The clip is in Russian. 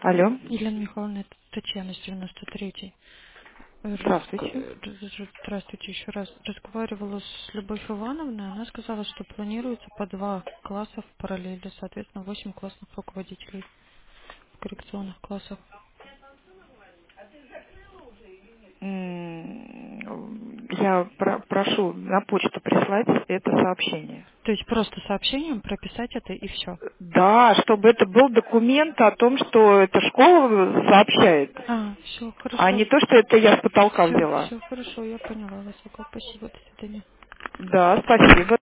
Алло. Елена Михайловна, это Татьяна с 93-й. Здравствуйте. Здравствуйте еще раз. Разговаривала с Любовью Ивановной. Она сказала, что планируется по 2 класса в параллели, соответственно, 8 классных руководителей в коррекционных классах. Я прошу на почту прислать это сообщение. То есть просто сообщением прописать это и все. Да, чтобы это был документ о том, что эта школа сообщает, Все, а хорошо. не то, что это я с потолка Все, взяла. все хорошо, я поняла вас. Спасибо, до свидания. Да, спасибо.